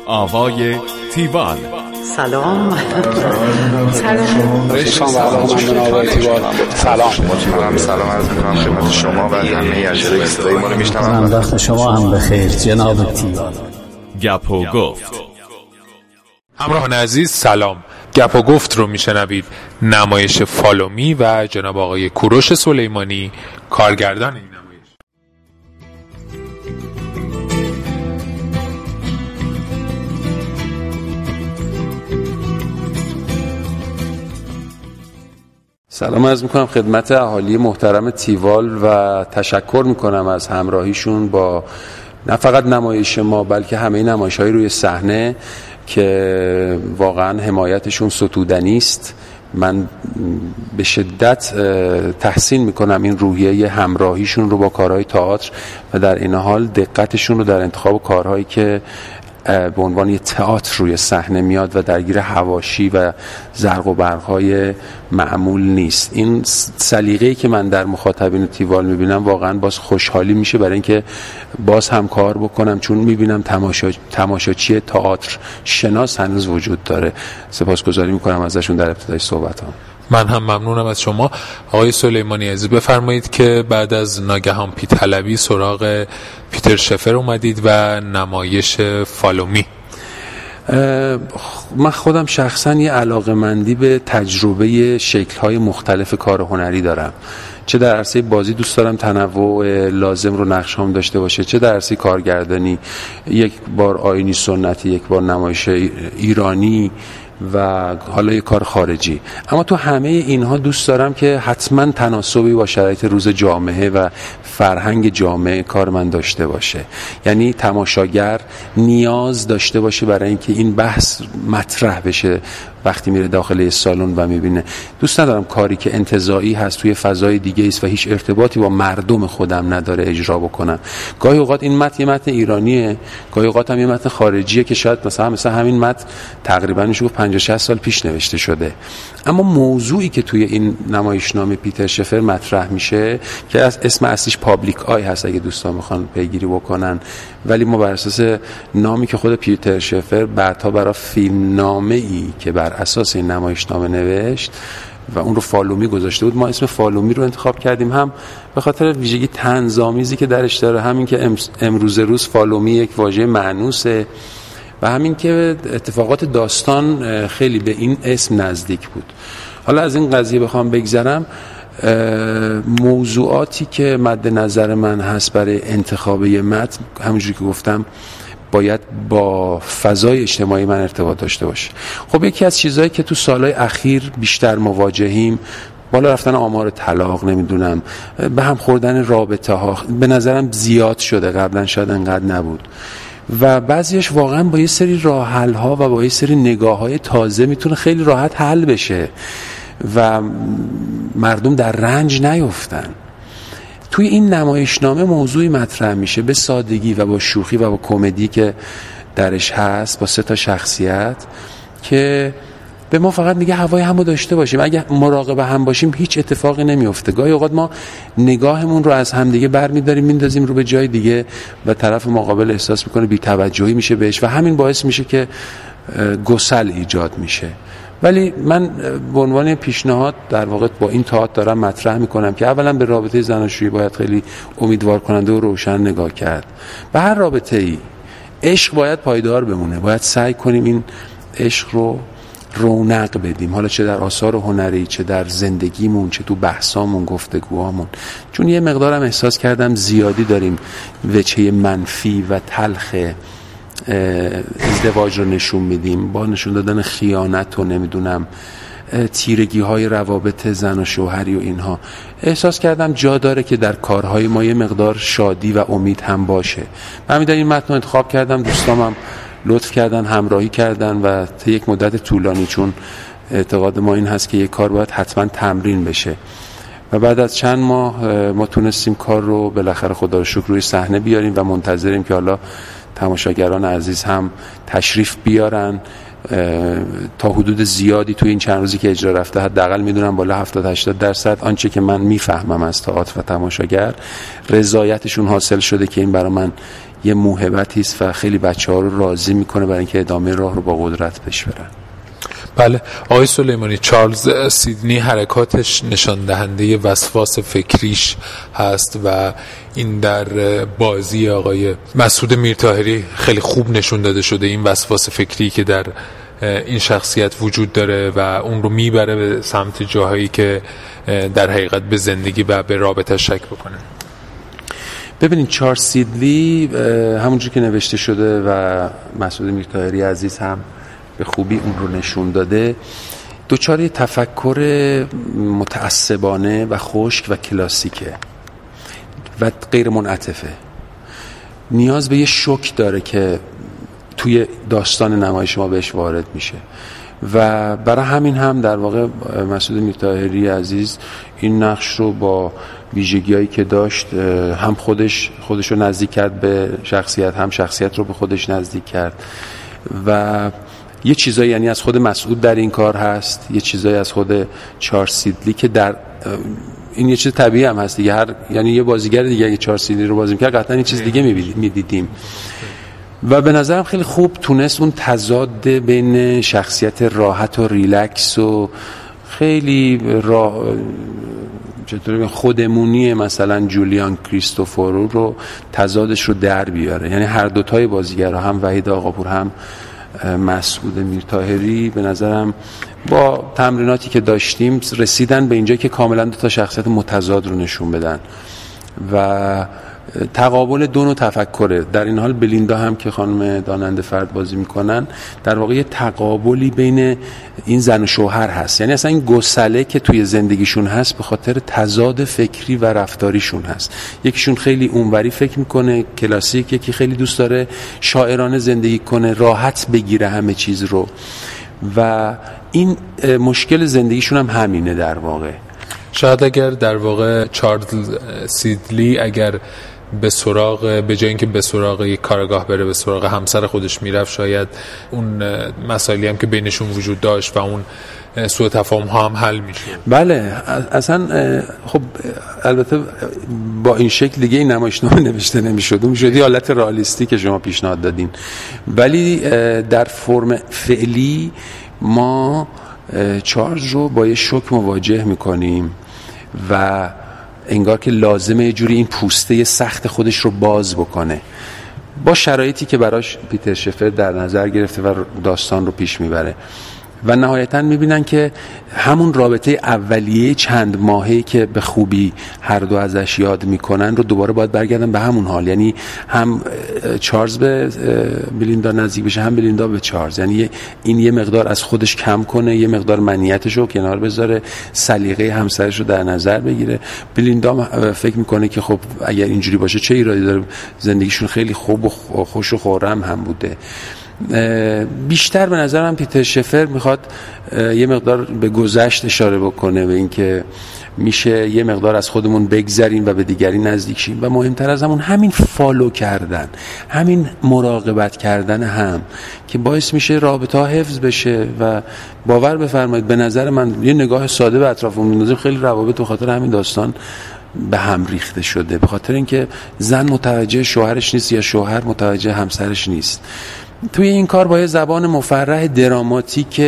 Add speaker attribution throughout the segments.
Speaker 1: آوای تیوال.
Speaker 2: سلام.
Speaker 3: سلام عرض می‌کنم خدمت شما و همه اجرای صدای ما رو میشنوم.
Speaker 2: وقت شما هم بخیر جناب تیوال.
Speaker 1: گپ و گفت.
Speaker 4: همراهان عزیز سلام. گپ و گفت رو میشنوید. نمایش فالومی و جناب آقای کوروش سلیمانی کارگردان این نمایش.
Speaker 5: سلام عرض میکنم خدمت اهالی محترم تیوال و تشکر میکنم از همراهیشون با نه فقط نمایش ما بلکه همه نمایش‌های روی صحنه که واقعا حمایتشون ستودنی است. من به شدت تحسین میکنم این روحیه همراهیشون رو با کارهای تئاتر و در این حال دقتشون رو در انتخاب کارهایی که به عنوان یه تئاتر روی صحنه میاد و درگیر حواشی و زرق و برق‌های معمول نیست. این سلیقه‌ای که من در مخاطبین تیوال میبینم واقعا باز خوشحالی میشه برای اینکه باز هم کار بکنم، چون میبینم تماشاچی تئاتر شناس هنوز وجود داره. سپاسگزاری میکنم ازشون در ابتدای صحبتام.
Speaker 4: من هم ممنونم از شما آقای سلیمانی عزیز. بفرمایید که بعد از ناگهان پی‌طلبی سراغ پیتر شفر اومدید و نمایش فالومی.
Speaker 5: من خودم شخصا یه علاقه‌مندی به تجربه شکل‌های مختلف کار هنری دارم، چه در عرصه بازی دوست دارم تنوع لازم رو نقشام داشته باشه، چه در عرصه کارگردانی یک بار آیینی سنتی، یک بار نمایش ایرانی و حالا یک کار خارجی. اما تو همه اینها دوست دارم که حتما تناسبی با شرایط روز جامعه و فرهنگ جامعه کار من داشته باشه. یعنی تماشاگر نیاز داشته باشه برای اینکه این بحث مطرح بشه وقتی میره داخل سالن و میبینه. دوست ندارم کاری که انتزاعی هست توی فضای دیگه است و هیچ ارتباطی با مردم خودم نداره اجرا بکنم. گاهی اوقات این متن یه متن ایرانیه، گاهی اوقات هم یه متن خارجیه که شاید مثلا همین متن تقریبا میشه 50-60 سال پیش نوشته شده. اما موضوعی که توی این نمایشنامه پیتر شفر مطرح میشه که از اسم اصلیش پابلیک آی هست اگه دوستان میخوان پیگیری بکنن، ولی ما بر اساس نامی که خود پیتر شفر بعدها برای فیلمنامه‌ای که بر اساس این نمایشنامه نوشت و اون رو فالومی گذاشته بود، ما اسم فالومی رو انتخاب کردیم، هم به خاطر ویژگی طنزآمیزی که درش داره، همین که امروز روز فالومی یک واژه مأنوسه و همین که اتفاقات داستان خیلی به این اسم نزدیک بود. حالا از این قضیه بخوام بگذرم، موضوعاتی که مد نظر من هست برای انتخاب یه متن، همونجوری که گفتم باید با فضای اجتماعی من ارتباط داشته باشه. خب یکی از چیزهایی که تو سالهای اخیر بیشتر مواجهیم، بالا رفتن آمار طلاق، نمیدونم به هم خوردن رابطه ها به نظرم زیاد شده، قبلا شاید انقدر نبود و بعضیش واقعا با یه سری راه حل ها و با یه سری نگاه های تازه میتونه خیلی راحت حل بشه و مردم در رنج نیفتن. توی این نمایشنامه موضوعی مطرح میشه به سادگی و با شوخی و با کمدی که درش هست، با 3 شخصیت که به ما فقط میگه هوای همو داشته باشیم، اگه مراقب هم باشیم هیچ اتفاقی نمیفته. گاهی اوقات ما نگاهمون رو از هم دیگه برمی‌داریم میندازیم رو به جای دیگه و طرف مقابل احساس میکنه بی‌توجهی میشه بهش و همین باعث میشه که گسل ایجاد میشه. ولی من به عنوان پیشنهاد در واقع با این تئاتر دارم مطرح میکنم که اولا به رابطه زناشویی باید خیلی امیدوار کننده و روشن نگاه کرد. به هر رابطه‌ای عشق باید پایدار بمونه، باید سعی کنیم این عشق رو رونق بدیم، حالا چه در آثار هنری، چه در زندگیمون، چه تو بحثامون، گفتگوهامون. چون یه مقدارم احساس کردم زیادی داریم وجهه منفی و تلخ ازدواج رو نشون میدیم با نشون دادن خیانت و نمیدونم تیرگی های روابط زن و شوهری و اینها. احساس کردم جا داره که در کارهای ما یه مقدار شادی و امید هم باشه. من میدونم این متن رو انتخاب کردم، دوستامم لطف کردن، همراهی کردن و تا یک مدت طولانی، چون اعتقاد ما این هست که یک کار باید حتما تمرین بشه و بعد از چند ماه ما تونستیم کار رو بالاخره خدا رو شکر روی صحنه بیاریم و منتظریم که حالا تماشاگران عزیز هم تشریف بیارن. تا حدود زیادی توی این چند روزی که اجرا رفته حداقل میدونم بالا 70-80% آنچه که من میفهمم از تئاتر و تماشاگر رضایتشون حاصل شده که این برای من یه موهبتی است و خیلی بچه‌ها رو راضی میکنه برای اینکه ادامه راه رو با قدرت پیش برن.
Speaker 4: بله آقای سلیمانی، چارلز سیدنی حرکاتش نشان دهنده وسواس فکریش هست و این در بازی آقای مسعود میرطاهری خیلی خوب نشون داده شده، این وسواس فکری که در این شخصیت وجود داره و اون رو میبره به سمت جاهایی که در حقیقت به زندگی و به رابطه شک بکنه.
Speaker 5: ببینید چارلز سیدنی همونجور که نوشته شده و مسعود میرطاهری عزیز هم به خوبی اون رو نشون داده، دوچار تفکر متعصبانه و خشک و کلاسیکه و غیر منعطفه. نیاز به یه شوک داره که توی داستان نمایش ما بهش وارد میشه و برای همین هم در واقع مسعود میرطاهری عزیز این نقش رو با ویژگی‌هایی که داشت هم خودش رو نزدیک کرد به شخصیت، هم شخصیت رو به خودش نزدیک کرد و یه چیزایی یعنی از خود مسعود در این کار هست، یه چیزایی از خود چارلز سیدنی که در این یه چیز طبیعی هم هست دیگه. یعنی یه بازیگر دیگه اگه چارلز سیدنی رو بازی می‌کرد قطعاً یه چیز دیگه می‌دیدیم و به نظرم خیلی خوب تونست اون تضاد بین شخصیت راحت و ریلکس و خیلی چطوری خودمونی مثلا جولیان کریستوفورو رو تضادش رو در بیاره. یعنی هر دوتای بازیگرها، هم وحید آقاپور هم مسعود میرطاهری، به نظرم با تمریناتی که داشتیم رسیدن به اینجا که کاملا دو تا شخصیت متضاد رو نشون بدن و تقابل دو نوع تفکره. در این حال بلیندا هم که خانم داننده فرد بازی میکنن در واقع یه تقابلی بین این زن و شوهر هست. یعنی اصلا این گسله که توی زندگیشون هست به خاطر تضاد فکری و رفتاریشون هست. یکیشون خیلی اونوری فکر میکنه کلاسیک، یکی خیلی دوست داره شاعرانه زندگی کنه، راحت بگیره همه چیز رو و این مشکل زندگیشون هم همینه در واقع.
Speaker 4: شاید اگر در واقع چارلز سیدنی اگر به جای اینکه به سراغ یک کارگاه بره به سراغ همسر خودش میرفت، شاید اون مسائلی هم که بینشون وجود داشت و اون سوء تفاهم ها هم حل میشه.
Speaker 5: بله اصلا خب البته با این شکل دیگه این نمایشنامه نوشته نمیشد، اون میشد حالت رئالیستی که شما پیشنهاد دادین، ولی در فرم فعلی ما چارلز رو با یه شوک مواجه میکنیم و انگار که لازمه یه جوری این پوسته سخت خودش رو باز بکنه با شرایطی که براش پیتر شفر در نظر گرفته و داستان رو پیش میبره و نهایتاً میبینن که همون رابطه اولیه چند ماهه‌ای که به خوبی هر دو ازش یاد میکنن رو دوباره باید برگردن به همون حال. یعنی هم چارلز به بلیندا نزدیک بشه، هم بلیندا به چارلز. یعنی این یه مقدار از خودش کم کنه، یه مقدار منیتش رو کنار بذاره، سلیقه همسرش رو در نظر بگیره. بلیندا فکر میکنه که خب اگر اینجوری باشه چه ایرادی داره، زندگیشون خیلی خوب و خوش و خرم هم بوده. بیشتر به نظرم پیتر شفر میخواد یه مقدار به گذشت اشاره بکنه، به اینکه میشه یه مقدار از خودمون بگذریم و به دیگری نزدیک شیم و مهمتر از همین فالو کردن، همین مراقبت کردن هم که باعث میشه رابطه ها حفظ بشه. و باور بفرمایید به نظر من یه نگاه ساده به اطرافمون میندازیم، خیلی روابط به خاطر همین داستان به هم ریخته شده، به خاطر اینکه زن متوجه شوهرش نیست یا شوهر متوجه همسرش نیست. توی این کار با یه زبان مفرح دراماتیک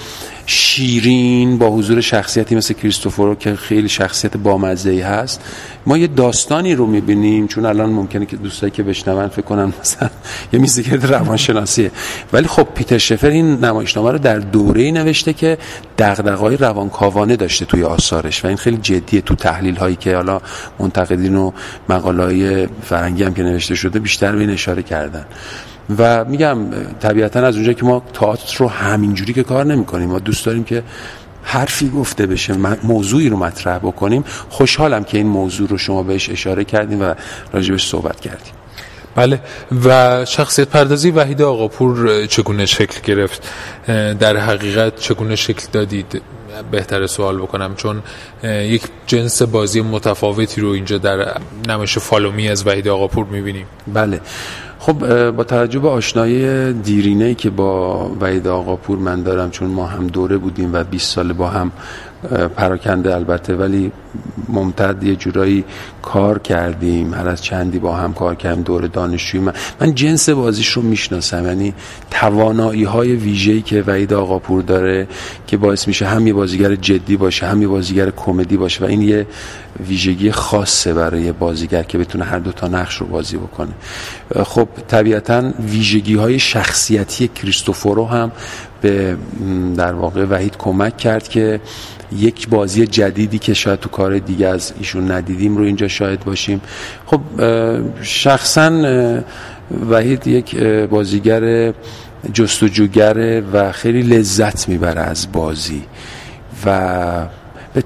Speaker 5: شیرین با حضور شخصیتی مثل کریستوفورو که خیلی شخصیت بامزه‌ای هست، ما یه داستانی رو می‌بینیم. چون الان ممکنه که دوستایی که بشنون فکر کنن مثلا یه میزگرد روانشناسیه، ولی خب پیتر شفر این نمایشنامه رو در دوره‌ای نوشته که دغدغه‌های روانکاوانه داشته توی آثارش و این خیلی جدیه. تو تحلیل‌هایی که حالا منتقدین و مقاله‌های فرنگی هم که نوشته شده بیشتر به این اشاره کردن. و میگم طبیعتا از اونجایی که ما تئاتر رو همینجوری که کار نمی‌کنیم، ما دوست داریم که حرفی گفته بشه، موضوعی رو مطرح بکنیم. خوشحالم که این موضوع رو شما بهش اشاره کردیم و راجبش صحبت کردیم.
Speaker 4: بله. و شخصیت پردازی وحید آقاپور چگونه شکل گرفت؟ در حقیقت چگونه شکل دادید؟ بهتر سوال بکنم، چون یک جنس بازی متفاوتی رو اینجا در نمایش فالومی از وحید آقاپور می‌بینیم.
Speaker 5: بله. خب با توجه به آشنایی دیرینه‌ای که با وحید آقاپور من دارم، چون ما هم دوره بودیم و 20 سال با هم پراکنده البته، ولی ممتد یه جورایی کار کردیم، هر از چندی با هم کار کردیم دور دانشجویی. من جنس بازیش رو میشناسم، یعنی توانایی های ویژه‌ای که وحید آقاپور داره که باعث میشه هم یه بازیگر جدی باشه هم یه بازیگر کمدی باشه و این یه ویژگی خاصه برای بازیگر که بتونه هر دو تا نقش رو بازی بکنه. خب طبیعتاً ویژگی های شخصیتی کریستوفورو هم به در واقع وحید کمک کرد که یک بازی جدیدی که شاید تو کار دیگه از ایشون ندیدیم رو اینجا شاهد باشیم. خب شخصاً وحید یک بازیگر جستجوگره و خیلی لذت میبره از بازی و به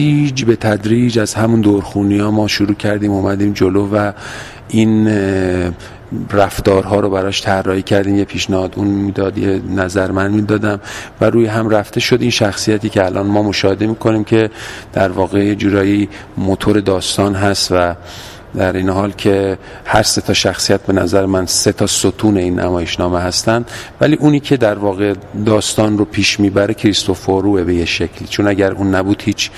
Speaker 5: تدریج از همون دورخونی ها ما شروع کردیم اومدیم جلو و این رفتارها رو براش طراحی کردیم. یه پیشنهاد اون میداد، یه نظر من میدادم و روی هم رفته شد این شخصیتی که الان ما مشاهده میکنیم که در واقع یه جورایی موتور داستان هست و در این حال که هر سه تا شخصیت به نظر من سه تا ستون این نمایشنامه هستن، ولی اونی که در واقع داستان رو پیش میبره کریستوفوروه به یه شکلی، چون اگر اون نبود هیچ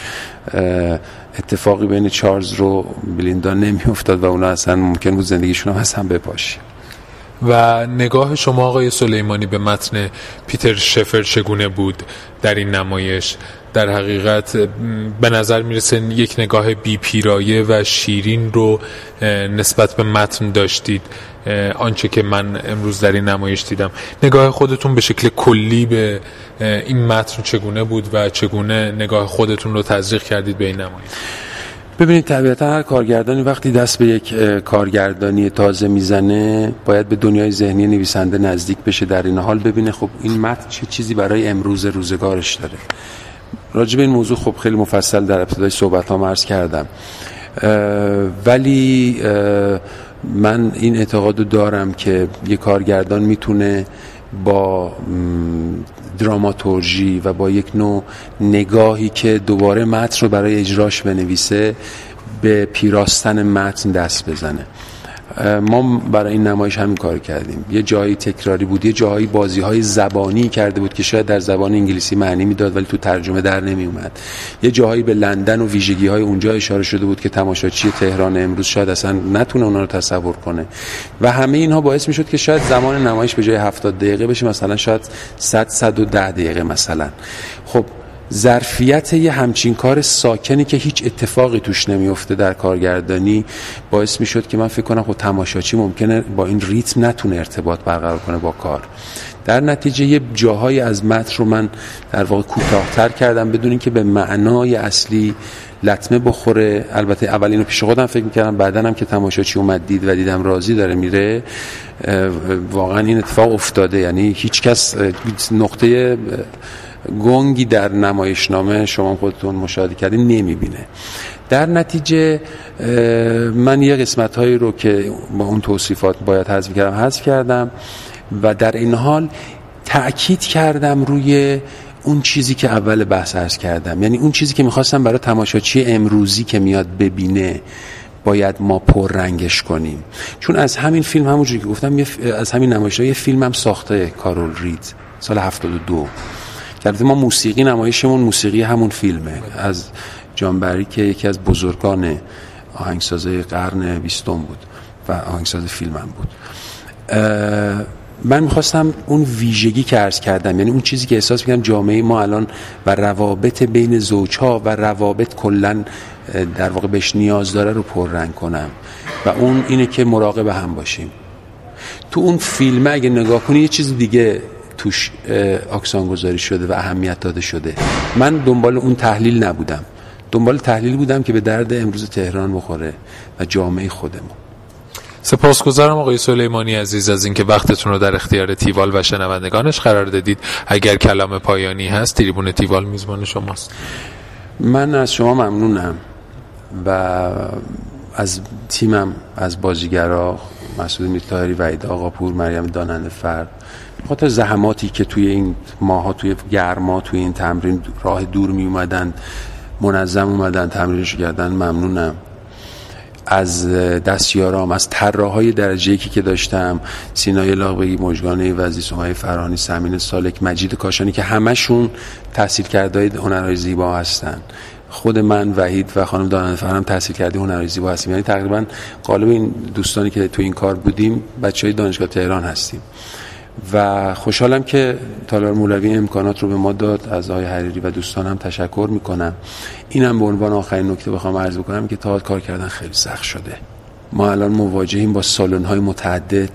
Speaker 5: اتفاقی بین چارلز رو بلیندا نمیافتاد و اونا اصلا ممکن بود زندگیشون هم اصلا بپاشه.
Speaker 4: و نگاه شما آقای سلیمانی به متن پیتر شفر چگونه بود در این نمایش؟ در حقیقت به نظر میرسه یک نگاه بی پیرایه و شیرین رو نسبت به متن داشتید. آنچه که من امروز در این نمایش دیدم، نگاه خودتون به شکل کلی به این متن چگونه بود و چگونه نگاه خودتون رو تزریق کردید به این نمایش؟
Speaker 5: ببینید طبیعتا هر کارگردانی وقتی دست به یک کارگردانی تازه میزنه باید به دنیای ذهنی نویسنده نزدیک بشه، در این حال ببینه خب این متن چه چیزی برای امروز روزگارش داره. راجع به این موضوع خب خیلی مفصل در ابتدای صحبتام عرض کردم، ولی من این اعتقادو دارم که یک کارگردان میتونه با دراماتورژی و با یک نوع نگاهی که دوباره متن رو برای اجراش بنویسه به پیراستن متن دست بزنه. ما برای این نمایش همین کار کردیم. یه جایی تکراری بود، یه جایی بازی‌های زبانی کرده بود که شاید در زبان انگلیسی معنی میداد ولی تو ترجمه در نمی اومد. یه جایی به لندن و ویژگی‌های اونجا اشاره شده بود که تماشاچی تهران امروز شاید اصلا نتونه اونا رو تصور کنه و همه اینها باعث میشد که شاید زمان نمایش به جای 70 دقیقه بشه مثلا شاید 110 دقیقه مثلا. خب ظرفیت یه همچین کار ساکنی که هیچ اتفاقی توش نمیفته در کارگردانی باعث میشد که من فکر کنم خب تماشاچی ممکنه با این ریتم نتونه ارتباط برقرار کنه با کار. در نتیجه یه جاهایی از متن رو من در واقع کوتاه‌تر کردم بدون اینکه به معنای اصلی لطمه بخوره. البته اول اینو پیش خودم فکر می‌کردم، بعدن هم که تماشاچی اومد دید و دیدم راضی داره میره، واقعا این اتفاق افتاده. یعنی هیچ کس نقطه گنگی در نمایشنامه شما خودتون مشاهده کردین نمیبینه. در نتیجه من یه قسمت‌هایی رو که با اون توصیفات باید حذف کردم و در این حال تأکید کردم روی اون چیزی که اول بحث عرض کردم، یعنی اون چیزی که میخواستم برای تماشاچی امروزی که میاد ببینه باید ما پررنگش کنیم. چون از همین فیلم همونجوری که گفتم از همین نمایشنامه یه فیلم هم ساخته کارول رید سال 72 که البته ما موسیقی نمایشمون موسیقی همون فیلمه از جان بری که یکی از بزرگان آهنگسازای قرن 20 بود و آهنگساز فیلم هم بود. من میخواستم اون ویژگی که عرض کردم، یعنی اون چیزی که احساس میکنم جامعه ما الان و روابط بین زوجها و روابط کلن در واقع بهش نیاز داره رو پررنگ کنم و اون اینه که مراقب هم باشیم. تو اون فیلم اگه نگاه کنی یه چیز دیگه توش اکسان گذاری شده و اهمیت داده شده. من دنبال اون تحلیل نبودم، دنبال تحلیل بودم که به درد امروز تهران بخوره و جامعه خودمون.
Speaker 4: سپاسگزارم آقای سلیمانی عزیز از اینکه وقتتون رو در اختیار تیوال و شنوندگانش قرار دادید. اگر کلام پایانی هست تریبون تیوال میزبان شماست.
Speaker 5: من از شما ممنونم و از تیمم، از بازیگرا مسعود میرطاهری، وحید آقاپور، مریم داننده فرد، خاطر زحماتی که توی این ماها توی گرما توی این تمرین راه دور می اومدن منظم اومدن تمرینش کردن ممنونم. از دستیارام، از طراحای درجه یکی که داشتم، سینای لاغبگی، مژگان عوضی، سمیه فرهانی، سمین سالک، مجید کاشانی که همشون تحصیل کرده‌های هنرهای زیبا هستن. خود من، وحید و خانم دانشور هم تحصیل کرده هنرهای زیبا هستیم. یعنی تقریبا غالب این دوستانی که تو این کار بودیم بچهای دانشگاه تهران هستیم و خوشحالم که تالار مولوی امکانات رو به ما داد. از آقای حریری و دوستانم تشکر میکنم. اینم به عنوان آخرین نکته بخوام عرض بکنم که تئاتر کار کردن خیلی سخت شده. ما الان مواجهیم با سالن‌های متعدد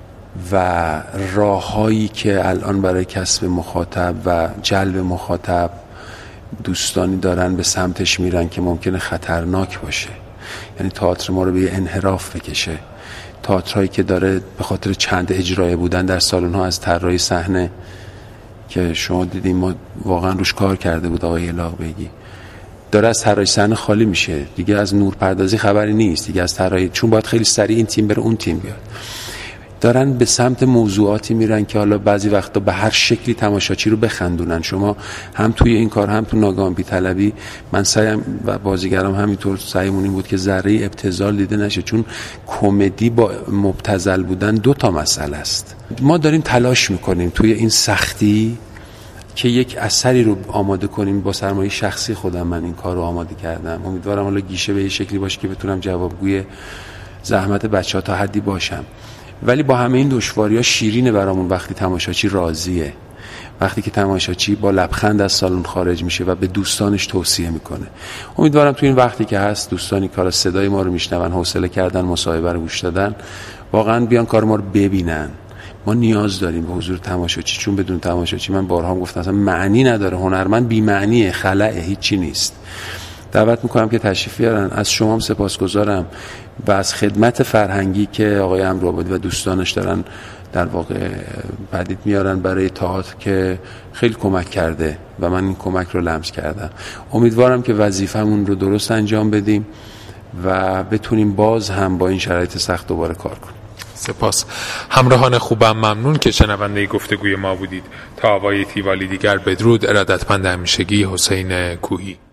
Speaker 5: و راه‌هایی که الان برای کسب مخاطب و جلب مخاطب دوستانی دارن به سمتش میرن که ممکنه خطرناک باشه. یعنی تئاتر ما رو به انحراف بکشه. تئاترایی که داره به خاطر چند اجرای بودن در سالن‌ها از طراحی صحنه که شما دیدیم ما واقعا روش کار کرده بود آقای لاغبگی، داره از طراحی صحنه خالی میشه. دیگه از نورپردازی خبری نیست، دیگه از طراحی، چون باید خیلی سریع این تیم بره اون تیم بیاد. دارن به سمت موضوعاتی میرن که حالا بعضی وقتا به هر شکلی تماشاچی رو بخندونن. شما هم توی این کار هم تو ناگهان بی‌طلبی، من سعیم و بازیگرام همینطور سعیمون این بود که ذره ابتذال دیده نشه، چون کمدی با مبتذل بودن دو تا مسئله است. ما داریم تلاش میکنیم توی این سختی که یک اثری رو آماده کنیم. با سرمایه شخصی خودم من این کار رو آماده کردم. امیدوارم حالا گیشه به یه شکلی باشه که بتونم جوابگوی زحمت بچه‌ها تا حدی باشم. ولی با همه این دشواری‌ها شیرینه برامون وقتی تماشاچی راضیه، وقتی که تماشاچی با لبخند از سالن خارج میشه و به دوستانش توصیه میکنه. امیدوارم تو این وقتی که هست دوستانی که صدای ما رو میشنون، حوصله کردن مصاحبه رو گوش دادن، واقعا بیان کار ما رو ببینن. ما نیاز داریم به حضور تماشاچی، چون بدون تماشاچی، من بارها هم گفتم، اصلا معنی نداره. هنرمند بی معنیه، خلأه، هیچی نیست. دعوت میکنم که تشریف بیارن. از شما هم سپاسگزارم و از خدمت فرهنگی که آقای امروآبادی و دوستانش دارن در واقع پدید میارن برای تئاتر که خیلی کمک کرده و من این کمک رو لمس کردم. امیدوارم که وظیفمون رو درست انجام بدیم و بتونیم باز هم با این شرایط سخت دوباره کار کنیم.
Speaker 4: سپاس. همراهان خوبم، ممنون که شنونده گفتگوی ما بودید. تا آوای تیوالی دیگر، بدرود. ارادتمند همیشگی، حسین کوهی.